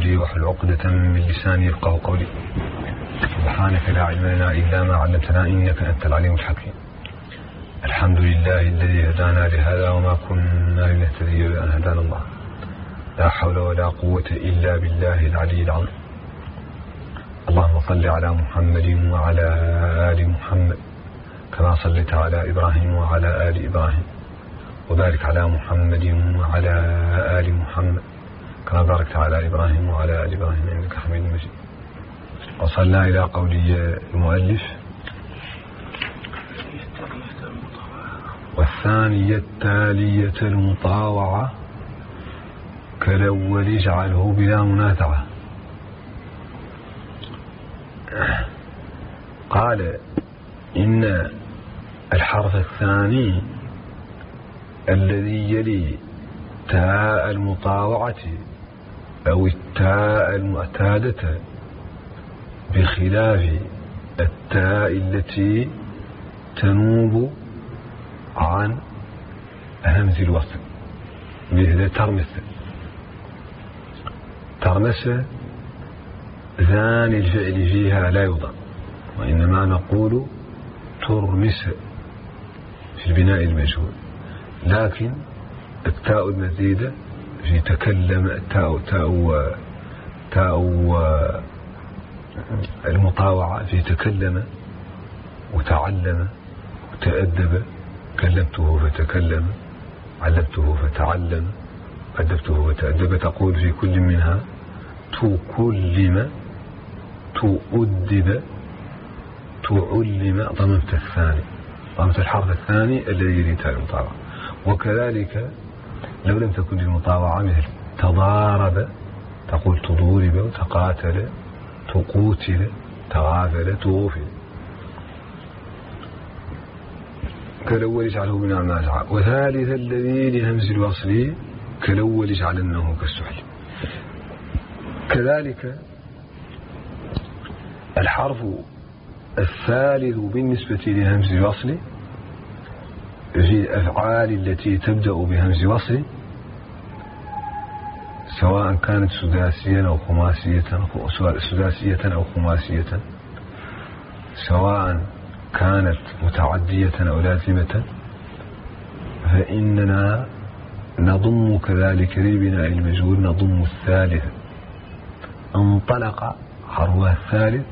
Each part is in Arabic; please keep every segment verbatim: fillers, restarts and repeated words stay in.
أمري واحلل عقدة من لساني يفقهوا قولي. سبحانك لا علم لنا إلا ما علمتنا إنك أنت العليم الحكيم. الحمد لله الذي هدانا لهذا وما كنا لنهتدي لولا أن هدانا الله. لا حول ولا قوة إلا بالله العلي العظيم. اللهم صل على محمد وعلى آل محمد كما صليت على إبراهيم وعلى آل إبراهيم، وبارك على محمد وعلى آل محمد كما باركت على إبراهيم وعلى آل إبراهيم إنك حميد مجيد. وصلنا إلى قول المؤلف: والثانية التالية المطاوعة كالأول اجعله بلا منازعة. قال: إن الحرف الثاني الذي يلي تاء المطاوعة أو التاء المعتادة بخلاف التاء التي تنوب عن همز الوصل، مثل ترمس. ترمس ثاني الفعل فيها لا يوضع، وإنما نقول ترمس في البناء المجهول. لكن التاء المزيدة في تكلم، التاء تاء تاء المطاوعة في تكلم وتعلم وتأدب. كلمته فتكلم، علمته فتعلم، أدبته فتأدب. تقول في كل منها تكلم، تؤدب، تعلم. ضممت الثاني، ضممت الحرف الثاني الذي يلي تاء المطاوعة. وكذلك لو لم تكن المطاوعة مثل تضارب، تقول تضورب، وتقاتل، تقوتل، تغافل، تغفل. كالأول اجعله بلا منازعة. وثالث الذي لهمز الوصل كالأول اجعلنه كالسحل. كذلك الحرف الثالث بالنسبة لهمز الوصل في الأفعال التي تبدأ بهمز وصل، سواء كانت سداسية أو خماسية، سداسية أو خماسية، سواء كانت متعدية أو لازمة، فإننا نضم كذلك للبناء المجهول نضم الثالث. انطلق حرفها الثالث،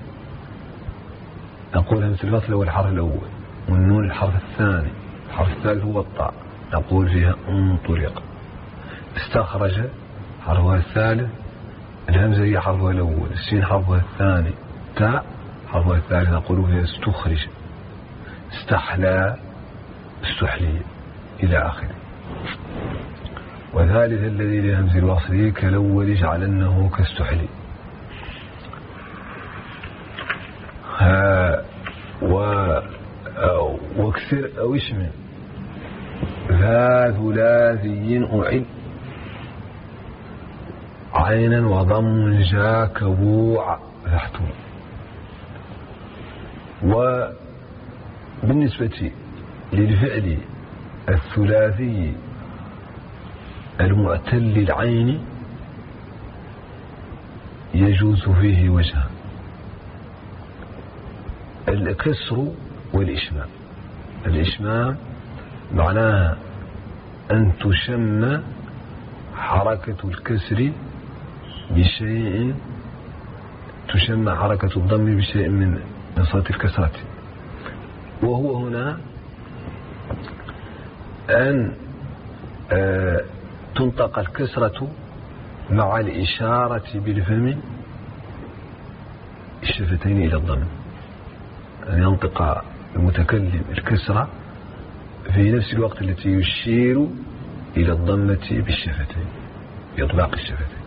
نقول همزة الوصل هو الحرف الأول، والنون الحرف الثاني، الحرف الثالث هو الطاء، نقول فيها انطلق. استخرج حرفها الثالث، الهمزة هي حرفها الأول، السين حرفها الثاني، تاء حرفها الثالث، نقول فيها استخرج. استحلى، استحلي، إلى آخره. وثالث الذي لهمز الوصل كالأول اجعلنه كاستحلي. ها و أو واكسر أو اشمل ذا ثلاثي أعل عينا وضم جاك بوع تحته. وبالنسبة للفعل الثلاثي المعتل العين يجوز فيه وجهان: الكسر والإشمام. الإشمام معناها أن تشم حركة الكسر بشيء، تشم حركة الضم بشيء من من صوت الكسرة، وهو هنا أن آه تنطق الكسرة مع الإشارة بالفم الشفتين إلى الضم، أن ينطق المتكلم الكسرة في نفس الوقت التي يشير إلى الضمة بالشفتين، بإطلاق الشفتين،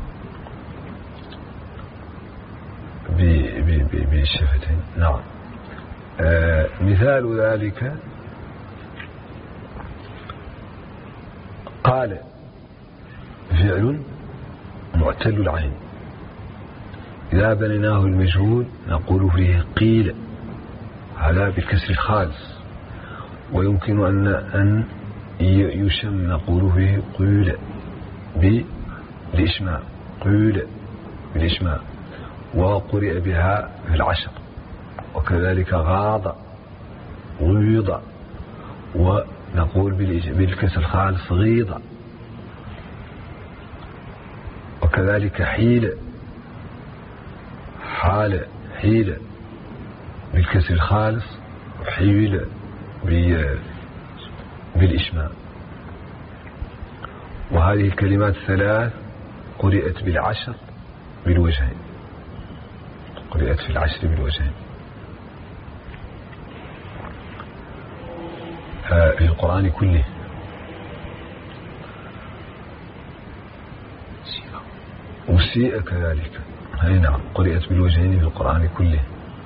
بالشفتين. نعم. آه مثال ذلك قال: فعل معتل العين إذا بنيناه المجهول نقول فيه قيل، هذا بالكسر الخالص. ويمكن أن أن يشم نقول فيه قيل بالإشمام، قيل بالإشمام، وقرئ بها في العشر، وكذلك غاض غيض، ونقول بالكسر الخالص غيض، وكذلك حيل حال حيل بالكسر الخالص، وحيل بالإشمام. وهذه الكلمات الثلاث قرئت بالعشر بالوجهين، قرئت في العشر بالوجهين في القرآن كله. وسيء كذلك، هي نعم قرئت بالوجهين في القرآن كله.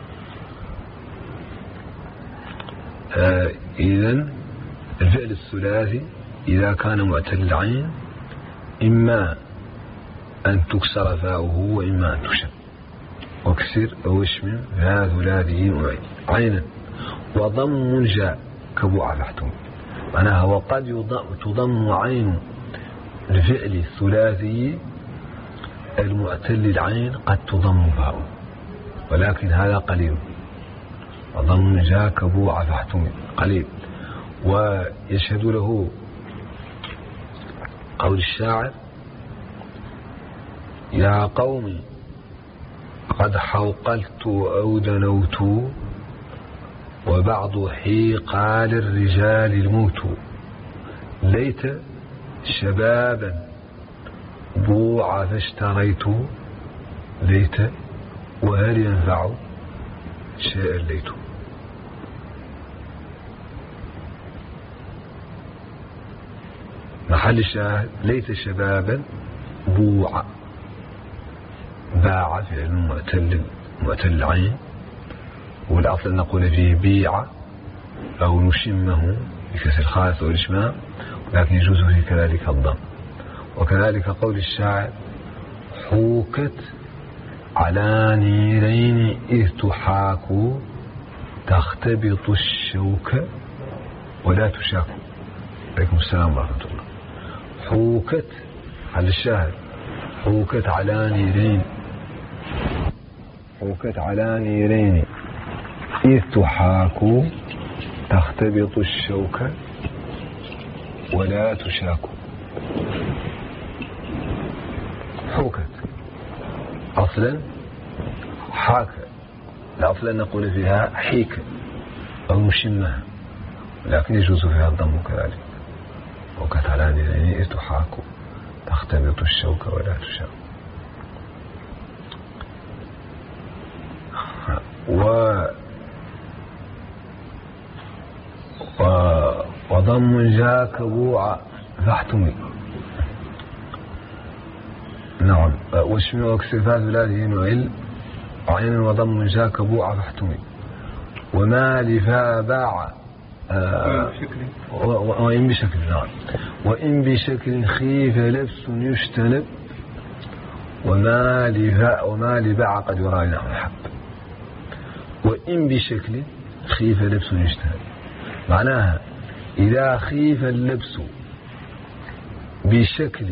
إذن الفعل الثلاثي إذا كان معتل العين إما أن تكسر فاؤه وإما أن تشد، واكسر أو اشمم فا ثلاثي عينا وضم جاء كبوع فحتم، معناها وقد تضم عين الفعل الثلاثي المعتل العين قد تضم فاؤه، ولكن هذا قليل. وضم جاء كبوع فحتم قليل. ويشهد له قول الشاعر: يا قوم قد حوقلت أو دنوت، وبعض حيقال الرجال الموت، ليت شبابا بوع فاشتريت، ليت وهل ينفع شيئا ليت. محل الشاهد: ليت شبابا بوع، باع فعل معتل معتل العين، والأصل نقول فيه بيع أو نشمه بكسر الخاص والإشمام، لكن يجوز فيه كذلك الضم. وكذلك قول الشاعر: حوكت على نيرين إذ تحاك، تختبط الشوك ولا تشاك. عليكم السلام ورحمة الله. حوكت على الشاهد: حوكت على نيرين، حوكت على نيرين إذ تحاك، تختبط الشوك ولا تشاك. حوكت أصلا حاك، الأصل نقول فيها حيك أو مشمها، لكن يجوز فيها الضم كذلك. حوكت على نيرين إذ تحاك، تختبط الشوك ولا تشاك. و وضم جاء كبوع فاحتمي، نعم. واشمي واكسفات بلاده نعل عين وضم جاء كبوع فاحتمي. وما لفا باع وإن بشكل، نعم. وإن بشكل خيف لبس يجتنب، وما لفا وما لباع قد يرى نحو الحب. وإن بشكل خيف لبس يجتنب، معناها إذا خيف اللبس بشكل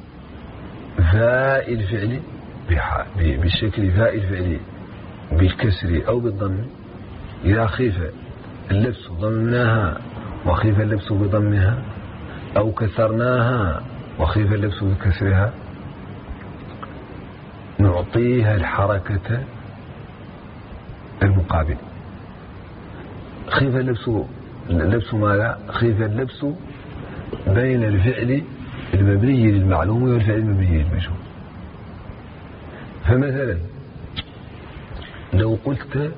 فاء الفعل بشكل فاء الفعل بالكسر أو بالضم، إذا خيف اللبس ضمناها وخيف اللبس بضمها، أو كسرناها وخيف اللبس بكسرها، نعطيها الحركة المقابل. خيف اللبس اللبس ماذا؟ خيف اللبس بين الفعل المبني للمعلوم والفعل المبني للمجهول. فمثلا لو قلت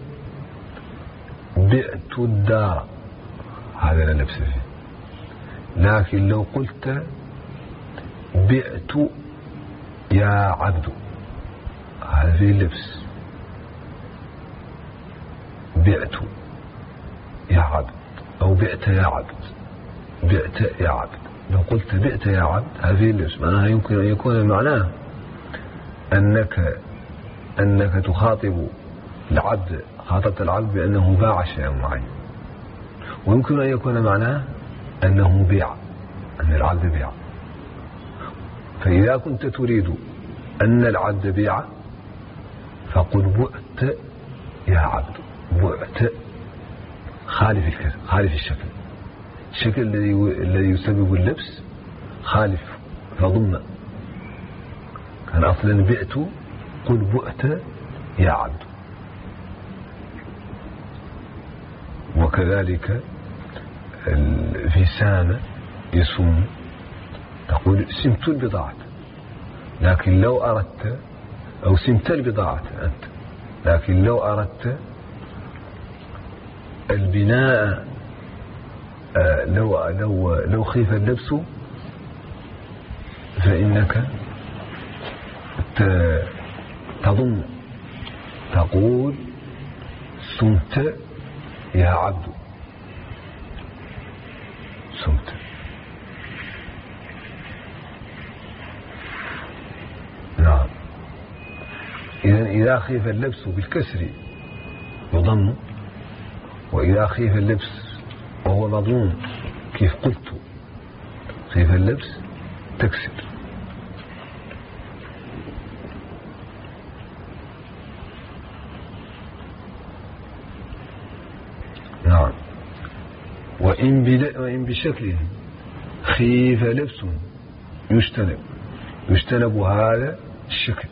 بعت الدار، هذا لا لبس فيه. لكن لو قلت بعت يا عبد، هذا فيه اللبس. بعت يا عبد أو بعت يا عبد، بعت يا عبد. لو قلت بعت يا عبد هذه اللبس، معناها يمكن أن يكون معناه أنك أنك تخاطب العبد، خاطبت العبد بأنه باع شيئا معين، ويمكن أن يكون معناه أنه بيع، أن العبد بيع. فإذا كنت تريد أن العبد بيع فقل بؤت يا عبد. بؤت خالف الكسر، خالف الشكل، الشكل الذي الذي يسبب اللبس خالف فضم. كان أصلا بئت قل بؤت يا عبد. وكذلك في سام يسوم تقول سمت البضاعة، لكن لو أردت أو سمت البضاعة أنت، لكن لو أردت البناء لو لو لو خيف اللبس فإنك تضم تقول سمت يا عبد. سمت. نعم. إذن إذا خيف اللبس بالكسر يضم، وإذا خيف اللبس وهو مضموم كيف قلت خيف اللبس تكسر. نعم. وإن, وإن بشكل خيف لبس يجتنب، يجتنب هذا الشكل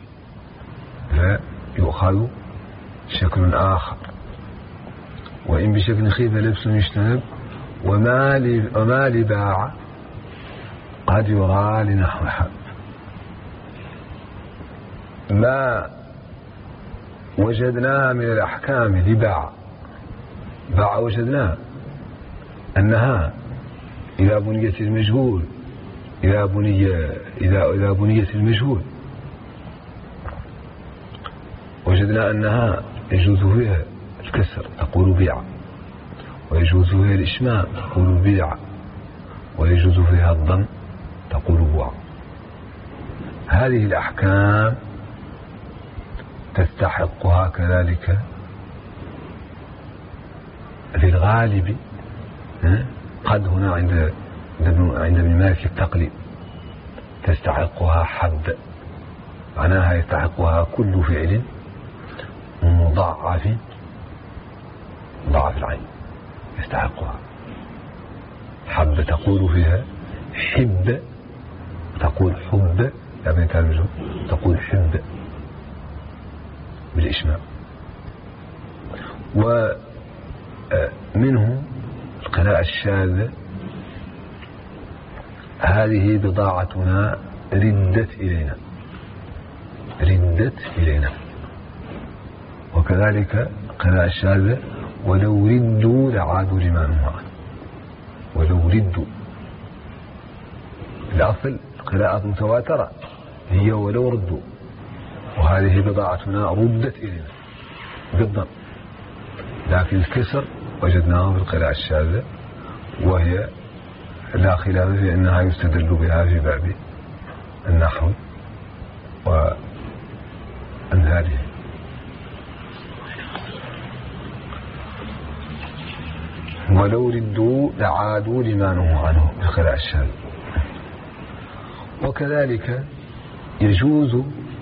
فيؤخذ شكل آخر. وإن بشكل خيف لبس يجتنب وما لباع قد يرى لنحو حب. ما وجدنا من الأحكام لباع، باع وجدنا أنها إذا بنيت المجهول، إذا بني إذا إذا بنيت المجهول وجدنا أنها يجوز فيها الكسر تقول بيع، ويجوز فيها الإشمام تقول بيع، ويجوز فيها الضم تقول بوع. هذه الأحكام تستحقها كذلك في الغالب قد هنا عند عند ابن مالك التقليد تستحقها حد، معناها يستحقها كل فعل مضاعف مضاعف العين يستحقها. حب تقول فيها حب، تقول حب يا بنت المجهول تقول حب بالإشمام. ومنه القراءة الشاذة هذه بضاعتنا ردت إلينا، ردت إلينا. وكذلك قراءة الشاذة ولو ردوا لعادوا لما نهوا عنه، ولو ردوا. الأصل القراءة متواترة هي ولو ردوا، وهذه بضاعتنا ردت إلينا بالضم، لكن الكسر وجدناه في القراءة الشاذة وهي لا خلاف في أنها يستدل بها في باب النحو وأمثاله. ولو ردوا لعادوا لما نهوا عنه في القراءة الشاذة. وكذلك يجوز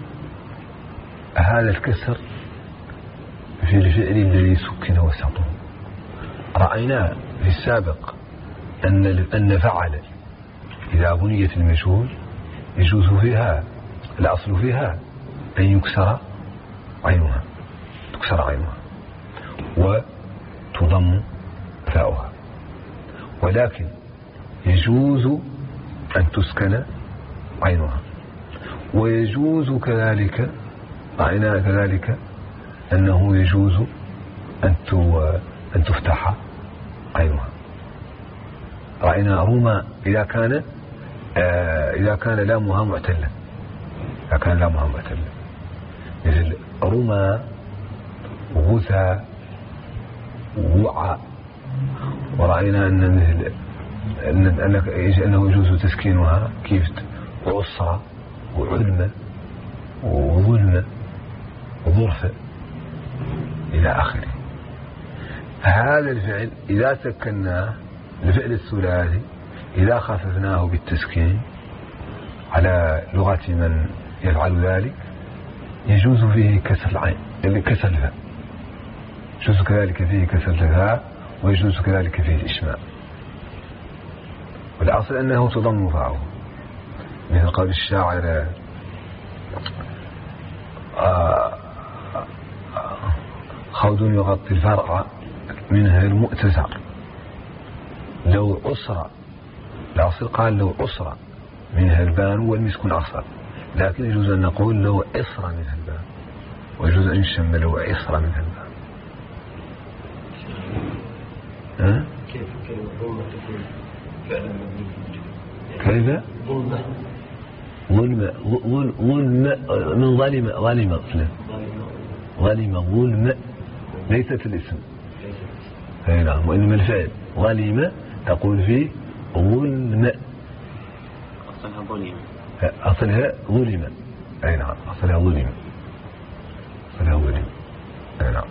هذا الكسر في الفعل الذي سكن وسطه. رأينا في السابق أن أن فعل إذا بنيت المجهول يجوز فيها الأصل فيها أن يكسر عينها، تكسر عينها وتضم فاؤها، ولكن يجوز أن تسكن عينها. ويجوز كذلك رأينا كذلك أنه يجوز أن أن تفتح عينها. رأينا رمى إذا كان آه إذا كان لامها معتلا، إذا كان لامها معتلا مثل رمى غثى وعى. ورأينا أن مثل أن أنه يجوز تسكينها كيف عصى وعلم وظلم وظرف إلى آخره. هذا الفعل إذا سكناه الفعل الثلاثي إذا خففناه بالتسكين على لغة من يفعل ذلك يجوز فيه كسر العين كسر الفاء، يجوز كذلك فيه كسر الفاء، ويجوز كذلك فيه الإشماع. والأصل أنه تضم فاءه، مثل قول الشاعر خود يغطي الفرع منها المؤتزر لو أسرى. الأصل قال لو أسرى منها البان والمسك الأصفر، لكن يجوز أن نقول لو أسرى منها البان، ويجوز أن يشم لو أسرى منها البان. ها؟ كيف كيف الظلمة تكون فعلا كيف؟ ظلمة ظلمة ظلمة من ظلمة ظلمة ظلمة ظلمة ليست الاسم. أي نعم، وإنما الفعل ظلمة تقول فيه ظلمة. أصلها ظلمة. أصلها ظلمة. أي نعم، أصلها ظلمة. أصلها ظلمة. أي نعم.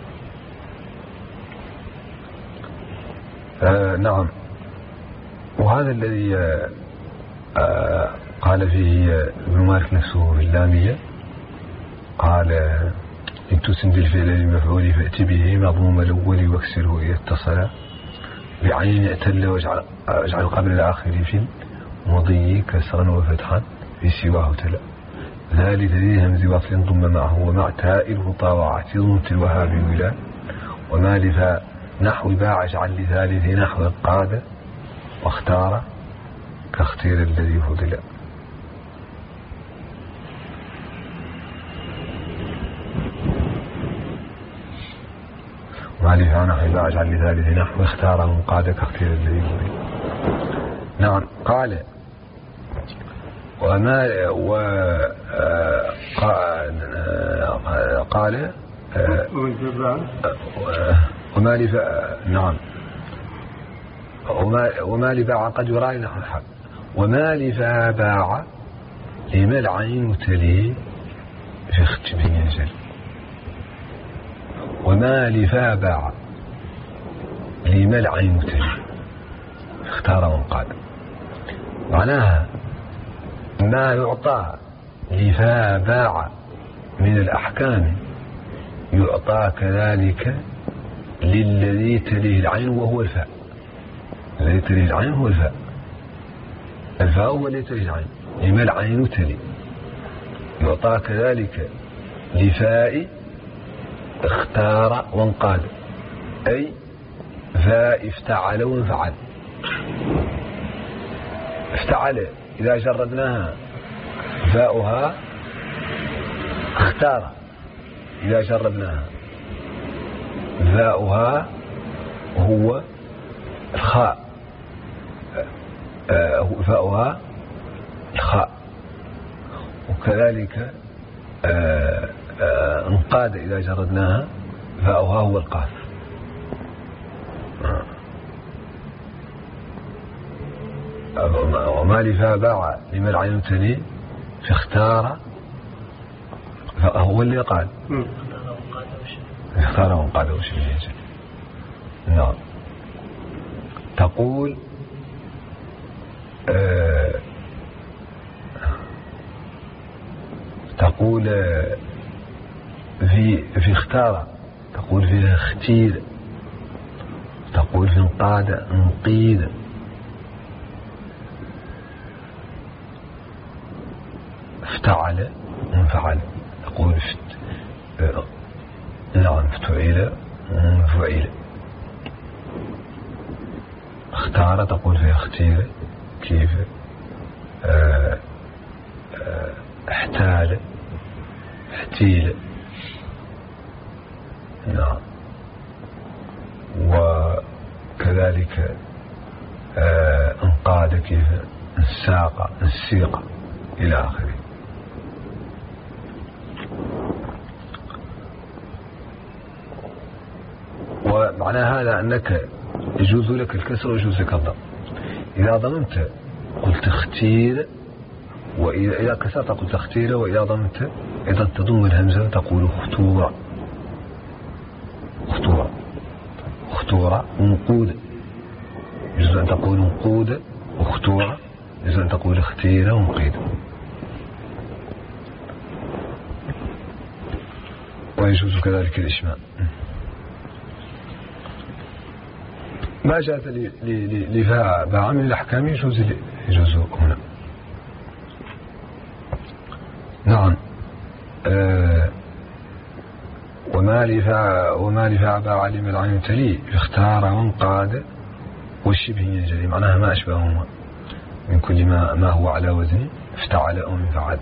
آه نعم. وهذا الذي آه آه قال فيه ابن مالك نفسه في اللامية، قال إن تسند الفعل للمفعول فأتي به مضموم الأول واكسره إذا اتصل بعين اعتل واجعل قبل الآخر في مضي كسرا وفتحا في سواه تلا ذلك ذي همز وصل ضم معه ومع تائل طاوعت ضم الوهاب ولا وما لفا نحو باع اجعل لثالث نحو القادة واختار كاختير الذي فضل. وما لفا نحو باع اجعل لثالث نحو اختار من قادة كاختير الذي فضل. نعم. قال وما و قال وما لفا نعم وما وما لباع قد يراي نحو الحق وما لفا باع لما العين تلي في ختم ينزل وما لفا باع لما العين تلي اختار وانقاد. معناها ما يعطى لفا باع من الأحكام يعطى كذلك للذي تليه العين وهو الفاء. الذي تليه العين هو الفاء. الفاء هو الذي تليه العين. لما العين تلي يعطى كذلك لفاء اختار وانقاد، أي فاء افتعل وانفعل. افتعل إذا جردناها فاؤها، اختار إذا جردناها فاؤها هو الخاء، فاؤها الخاء. وكذلك انقاد إذا جردناها فاؤها هو القاف. وما لفا باع لما العين تلي فاختار فهو اللي قال اختار وانقاد وشبه ينزل. نعم. تقول آه تقول آه في في اختار، تقول في اختير، تقول في انقاد انقيد. افتعل انفعل، تقول فت آه نعم افتعل انفعل. اختار تقول في اختير كيف آه آه احتال احتيل. نعم. وكذلك آه انقاد كيف انساق انسيق إلى آخره. ومعنى هذا أنك يجوز لك الكسر ويجوز لك الضم. إذا ضممت قلت اختير، وإذا كسرت قلت اختير، وإذا ضممت إذا تضم الهمزة تقول اختورة. اختورة اختورة منقودة، يجوز أن تقول منقودة واختورة، يجوز أن تقول اختيرة ومقيدة. ويجوز كذلك الإشماع. ما جاءت لفاء من الأحكام يجوز يجوز هنا. نعم. آه وما لفاء وما لفاء باع علم العين تلي اختار وانقاد والشبه ينجلي، معناها ما أشبههما من كل ما ما هو على وزن افتعل أو من فعل.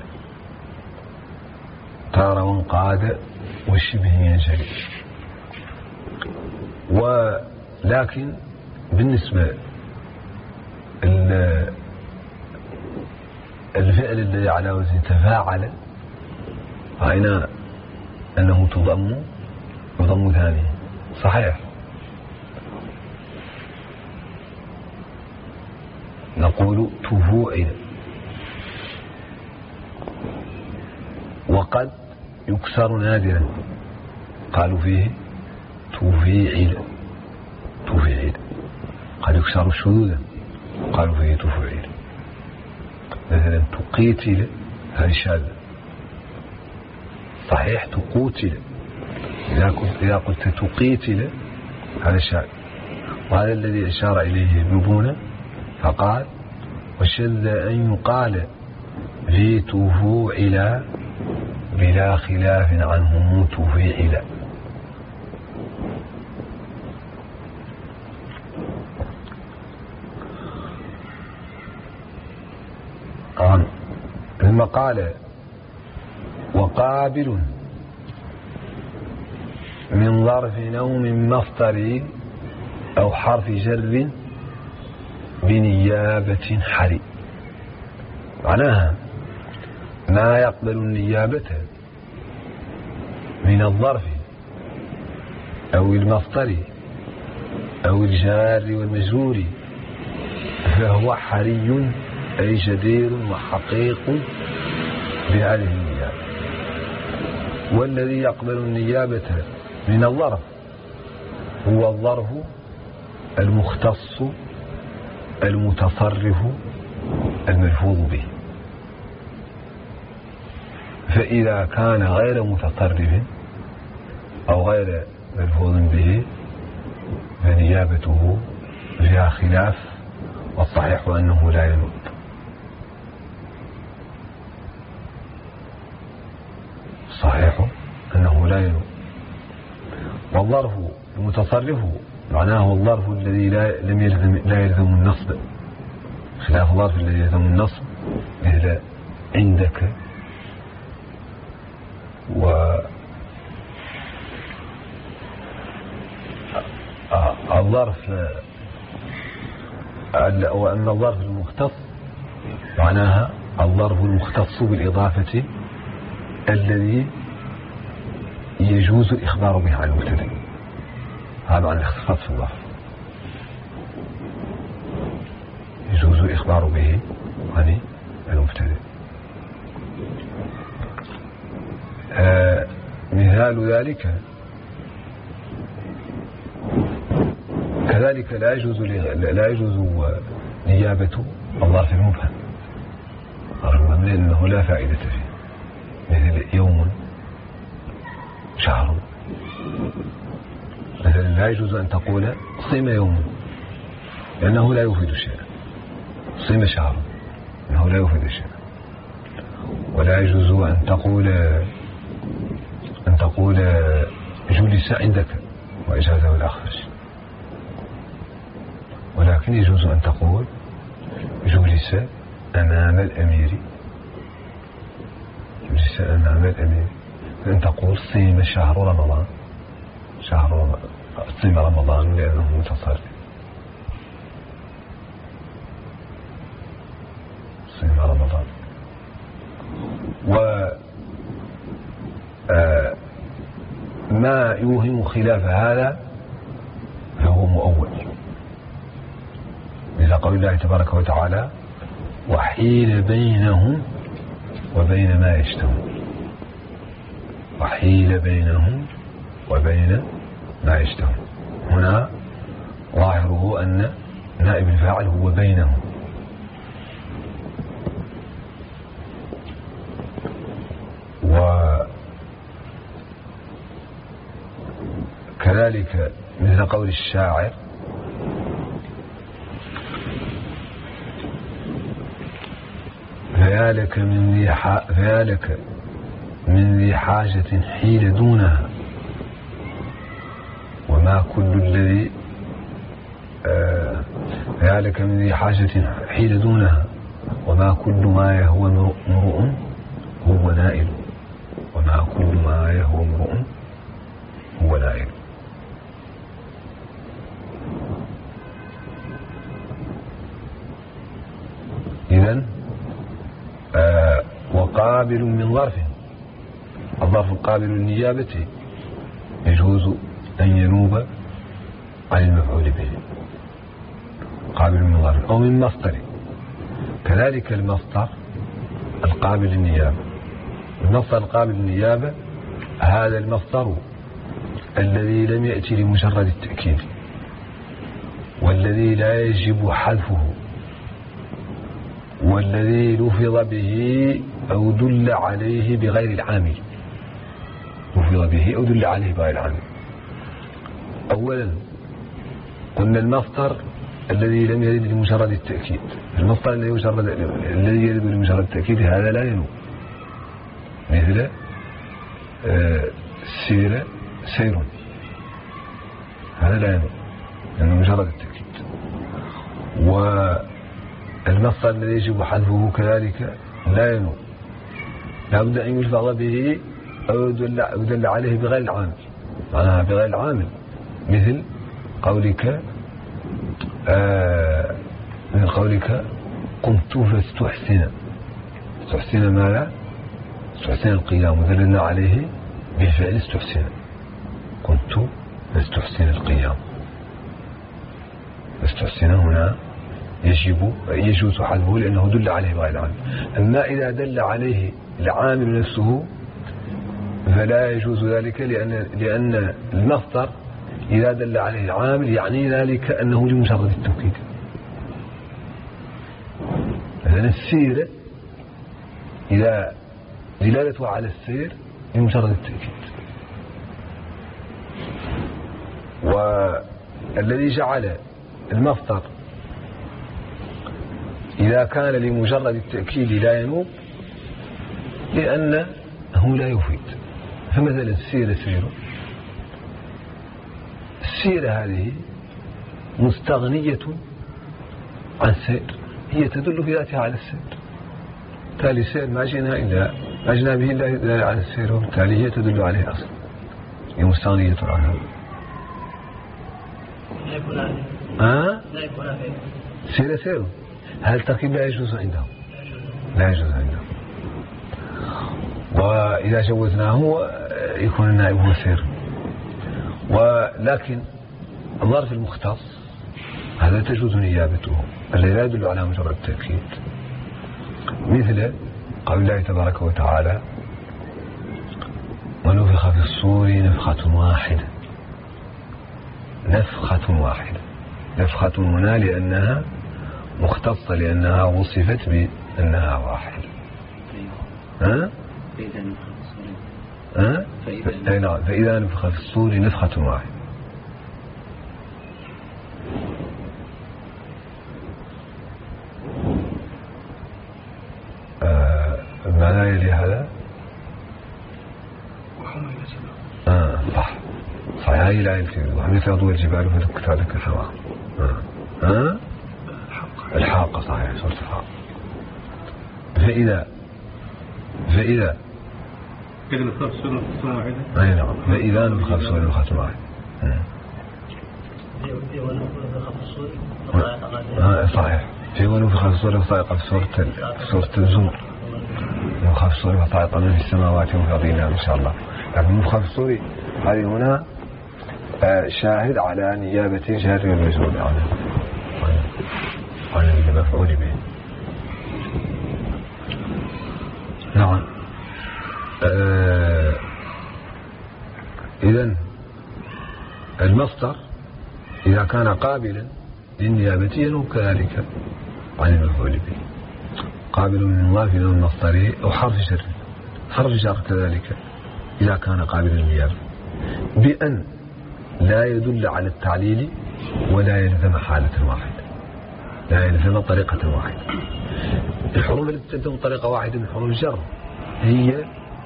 اختار وانقاد والشبه ينجلي. ولكن بالنسبة الفعل الذي على وزن تفاعل رأينا أنه تضم يضم ثاني صحيح. نقول تفوعل. وقد يكسر نادرا قالوا فيه تفيعل تفيعل. قد يكسر شذوذا قالوا فيه تفعيل. مثلا تقيتل هذه شاذة صحيح تقوتل. إذا قلت تقيتل هذا شاذ. وهذا الذي أشار إليه ابن بونة فقال وشذ أن يقال في تفوعل بلا خلاف عنهم تفيعل. ثم قال وقابل من ظرف نوم مصدر أو حرف جر بنيابة حري. معناها ما يقبل النيابة من الظرف أو المصدر أو الجار والمجرور فهو حري أي جدير وحقيق بهذه النيابة. والذي يقبل النيابة من الظرف هو الظرف المختص المتصرف الملفوظ به. فإذا كان غير متصرف أو غير ملفوظ به فنيابته فيها خلاف، والصحيح أنه لا ينوب. صحيح أنه لا ينوب. والظرف المتصرف معناه الظرف الذي لا لم يلزم لا يلزم النصب، خلاف الظرف الذي يلزم النصب مثل عندك و الظرف. وأما الظرف المختص معناها الظرف المختص بالإضافة الذي يجوز الإخبار به عن المبتدأ. هذا عن الاختصاص في الظرف يجوز الإخبار به عن المبتدأ. آه مثال ذلك كذلك لا يجوز لا يجوز نيابة الظرف المبهم رغم أنه لا فائدة فيه، مثل يوم شهر. مثلا لا يجوز أن تقول صيم يوم لأنه لا يفيد شيئا، صيم شهر لأنه لا يفيد شيئا. ولا يجوز أن تقول أن تقول جلس عندك وإجازه الأخفش، ولكن يجوز أن تقول جلس أمام الأمير، جلس أمام الأمير. أن تقول صيم شهر رمضان، شهر رمضان صيم رمضان لأنه متصرف، صيم رمضان. و ما يوهم خلاف هذا فهو مؤول، مثل قول الله تبارك وتعالى وحيل بينهم وبين ما يشتهون. وحيل بينهم وبين ما يشتهون، هنا ظاهره أن نائب الفاعل هو بينهم. كذلك مثل قول الشاعر فيا لك من ذي فيا لك من ذي حاجة حيل دونها وما كل الذي آه فيا لك من ذي حاجة حيل دونها وما كل ما يهوى امرؤ هو نائل وما كل ما يهوى امرؤ هو نائل. إذن آه وقابل من ظرف، الظرف القابل للنيابة يجوز أن ينوب عن المفعول به، قابل من ظرف أو من مصدر. كذلك المصدر القابل للنيابة، المصدر القابل للنيابة هذا المصدر الذي لم يأتي لمجرد التأكيد والذي لا يجب حذفه والذي لفظ به أو دل عليه بغير العامل، لفظ به أو دل عليه بغير العامل. أولا قلنا المصدر الذي لم يرد لمجرد التأكيد، المصدر الذي مجرد الذي يرد لمجرد التأكيد هذا لا ينوب، مثل آه سير سير، هذا لا ينوب لأنه مجرد التأكيد. والمصدر الذي يجب حذفه كذلك لا ينوب، لا بد أن يلفظ به أو يدل عليه بغير العامل، معناها بغير العامل، مثل قولك آه من قولك قمت فاستحسن، استحسن ماذا؟ استحسن القيام، ودلنا عليه بالفعل استحسن، قمت فاستحسن القيام، استحسن هنا يجب يجوز حذفه لأنه دل عليه بغير العامل. أما إذا دل عليه العامل نفسه فلا يجوز ذلك، لأن لأن المصدر إذا دل عليه العامل يعني ذلك أنه لمجرد التوكيد. مثلا السير إذا دلالته على السير لمجرد التأكيد، والذي جعل المصدر إذا كان لمجرد التأكيد لا ينوب لأنه لا يفيد. فمثلا السير سير، السير هذه مستغنية عن سير، هي تدل في ذاتها على السير، تالي السير ما جئنا إلا ما جئنا به إلا على السير، وبالتالي هي تدل عليه أصلا، هي مستغنية عنها. لا يكون عليه ها؟ لا يكون عليه سير سير، هذا التركيب لا يجوز عندهم، لا يجوز عندهم. وإذا جوزناه يكون النائب هو سير. ولكن الظرف المختص هذا تجوز نيابته الذي لا يدل على مجرد التأكيد، مثل قول الله تبارك وتعالى ونفخ في الصور نفخة واحدة، نفخة واحدة، نفخة هنا لأنها مختصة، لأنها وصفت بأنها واحدة. ها؟ ها؟ فإذا نفخ في الصور نفخة واحدة. آه ماذا يلي هذا؟ آه صح صحيح، هاي لا يلتي وحميث أضوى الجبال فدكت هذاك سواء. آه. آه؟ الحاقة صحيح، سورة الحاقة. فإذا فإذا كده نفخ في الصور نفخة واحدة. أي نعم، فإذا نفخ في الصور نفخة واحدة. آه صحيح، في ونفخ في الصور وصائق في سورة سورة الزمر، نفخ في الصور وصائق من في السماوات وفي الأرض إن شاء الله. لكن نفخ في الصور هذه هنا شاهد على نيابة جار والمجرور عنه عن المفعول به. نعم. آه إذن المصدر إذا كان قابلا للنيابة ينوب كذلك عن المفعول به، قابل من مضاف إلى المصدر أو حرف شر، حرف شر كذلك إذا كان قابلا للنيابة، بأن لا يدل على التعليل ولا يلزم حالة واحدة، لا يلزم طريقة واحدة. الحروف التي تلزم طريقة واحدة من حروف الجر هي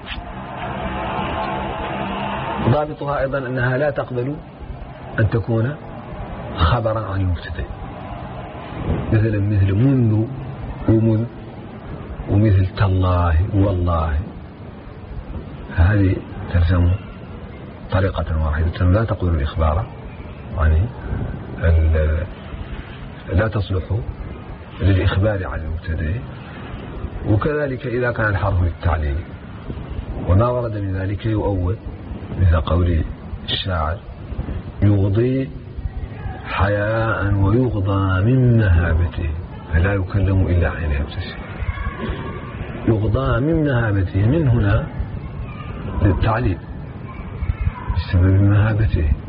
ضابطها أيضا أنها لا تقبل أن تكون خبرا عن المبتدأ، مثلا مثل منذ ومذ ومثل تالله والله، هذه تلزم طريقة واحدة لا تقبل الإخبار عنه، لا تصلح للإخبار عن المبتدأ. وكذلك إذا كان الحرف للتعليل وما ورد من ذلك يؤول، مثل قول الشاعر يغضي حياء ويغضى من مهابته فلا يكلم إلا حين يبتسم. يغضى من مهابته، من هنا للتعليل بسبب مهابته،